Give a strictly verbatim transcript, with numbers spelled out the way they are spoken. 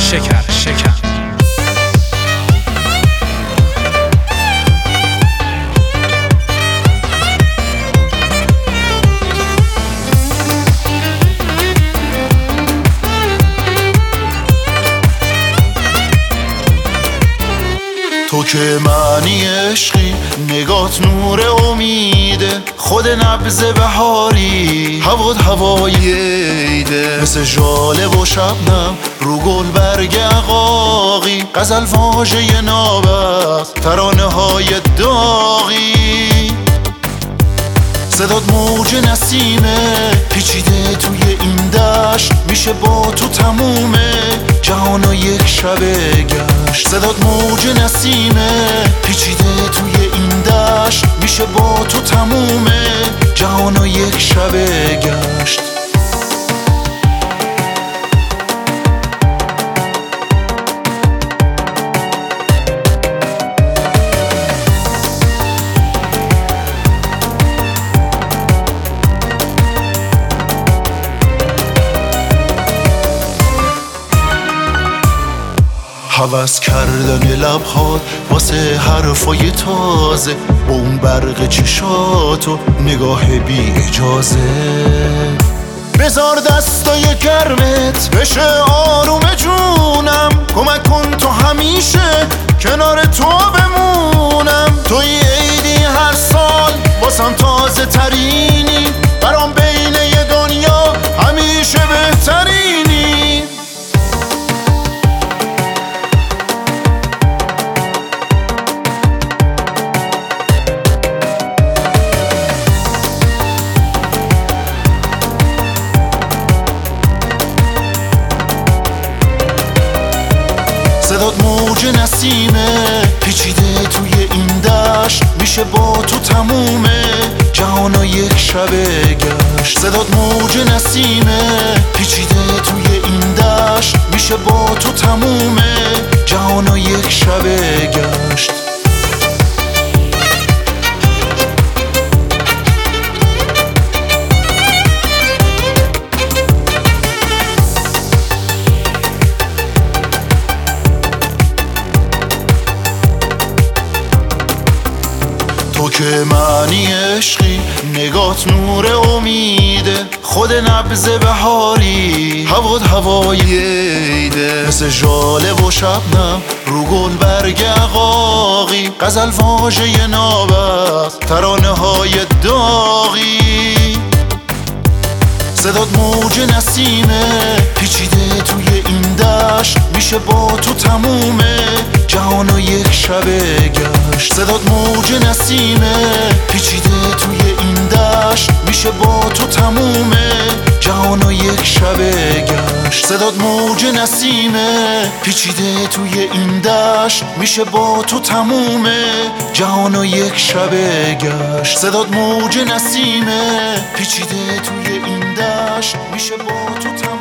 شکر شکن. تو که معنی عشقی، نگات نور امیده، خود نبض بهاری، هوات هوای عیده، مثل ژاله و شبنم رو گل برگ عقاقی، غزل واژه نابست ترانه های داغی. صدات موج نسیمه پیچیده توی این دشت، میشه با تو تمومه جهان و یک شبه گشت. صدات موج نسیمه پیچیده توی این دشت، میشه با تو تمومه جهان و یک شبه گشت. هوس کردن لبهات واسه حرفای تازه، با اون برق چشات و نگاه بی اجازه. بذار دستای گرمت بشه آروم جونم، کمک کن تو همیشه کنار تو بمونم. توی عیدی هر سال واسم تازه ترینی، برام بین یه دنیا همیشه بهترینی. صدات موج نسیمه پیچیده توی این دشت، میشه با تو تمومه جهان و یک شبه گشت. صدات موج نسیمه پیچیده توی این دشت، میشه با تو تمومه جهان و یک شبه گشت. تو که معنی عشقی، نگات نور امیده، خود نبض بهاری، هوات هوای عیده، مثل ژاله و شبنم رو گل برگ عقاقی، غزل واژه نابست ترانه های داغی. صدات موج نسیمه پیچیده توی این دشت، میشه با تو تمومه جهان و یک شبه گشت. صدات موج نسیمه پیچیده توی این دشت، میشه با تو تمومه جهان و یک شبه گشت. صدات موج نسیمه پیچیده توی این دشت، میشه با تو تمومه جهان و یک شبه گشت. صدات موج نسیمه پیچیده توی این دشت، میشه با تو تمومه